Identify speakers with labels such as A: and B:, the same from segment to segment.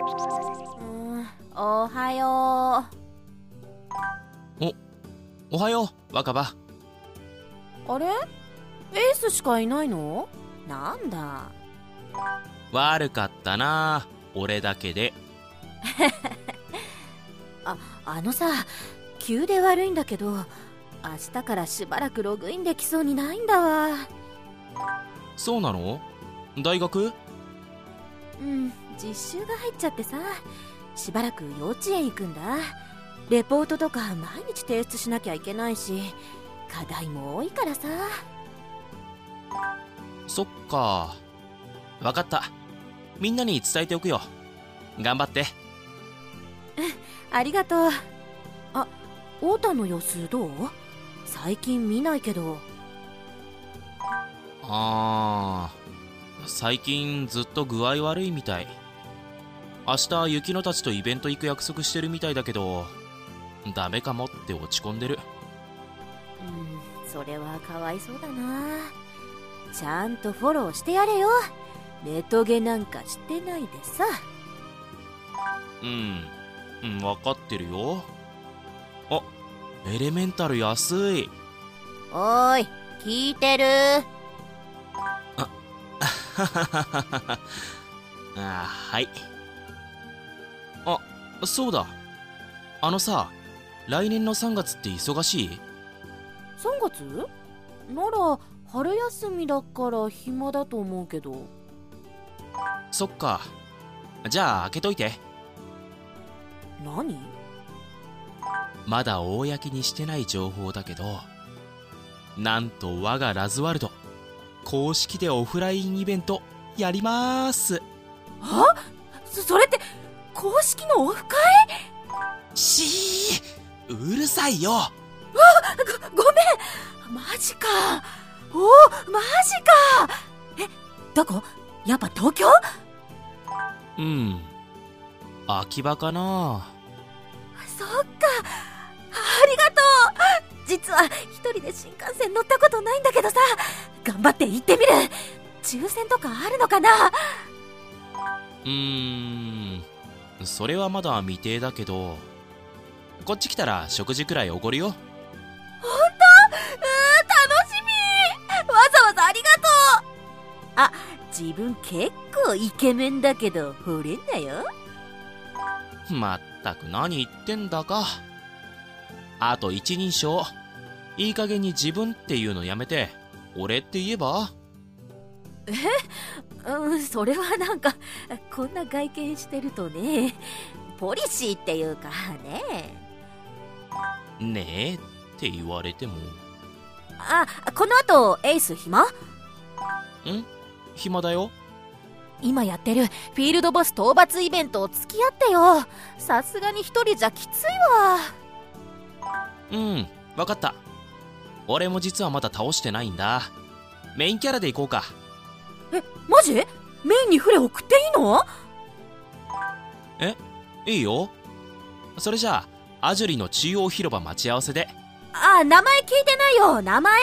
A: おはよ
B: おはよう、若葉。
A: う。あれ？エースしかいないの？なんだ。
B: 悪かったな、俺だけで。
A: あのさ、急で悪いんだけど、明日からしばらくログインできそうにないんだわ。
B: そうなの？大学？
A: 実習が入っちゃってさ、しばらく幼稚園行くんだ。レポートとか毎日提出しなきゃいけないし、課題も多いからさ。
B: そっか。わかった。みんなに伝えておくよ。頑張って。
A: ありがとう。オータの様子どう？最近見ないけど。
B: 最近ずっと具合悪いみたい。明日雪乃たちとイベント行く約束してるみたいだけど、ダメかもって落ち込んでる。
A: それはかわいそうだな。ちゃんとフォローしてやれよ。ネトゲなんかしてないでさ。
B: わかってるよ。エレメンタル安い。
A: おーい、聞いてる？
B: はい。そうだ。さ、来年の3月って忙しい？
A: 3 月？なら春休みだから暇だと思うけど。
B: そっか。じゃあ開けといて。
A: 何？
B: まだ公にしてない情報だけど、なんと我がラズワルド公式でオフラインイベントやりまーす。
A: それって公式のオフ会？
B: しー、うるさいよ。
A: ごめん。マジか。マジか。どこ？やっぱ東京？
B: 秋葉かな。
A: そっか。ありがとう。実は一人で新幹線乗ったことないんだけどさ、頑張って行ってみる。抽選とかあるのかな？
B: それはまだ未定だけど、こっち来たら食事くらいおごるよ。
A: ほんと？楽しみ。わざわざありがとう。自分結構イケメンだけど惚れんなよ。
B: まったく何言ってんだか。あと一人称、いい加減に自分っていうのやめて俺って言えば？
A: それはなんかこんな外見してるとね、ポリシーっていうか
B: ねえって言われても。
A: この後エース暇？
B: 暇だよ。
A: 今やってるフィールドボス討伐イベントを付き合ってよ。さすがに一人じゃきついわ。
B: わかった。俺も実はまだ倒してないんだ。メインキャラで行こうか。
A: マジ？メインにフレ送っていいの？
B: いいよ。それじゃあアジュリの中央広場待ち合わせで。
A: 名前聞いてないよ。名前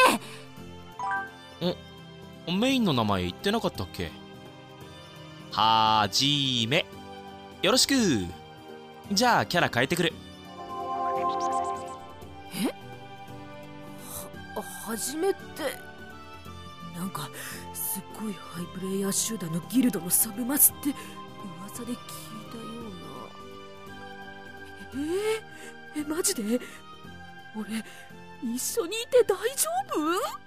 B: メインの名前言ってなかったっけ？はじめ。よろしく。じゃあキャラ変えてくる。
A: はじめってなんかすっごいハイプレイヤー集団のギルドのサブマスって噂で聞いたような。マジで？俺一緒にいて大丈夫？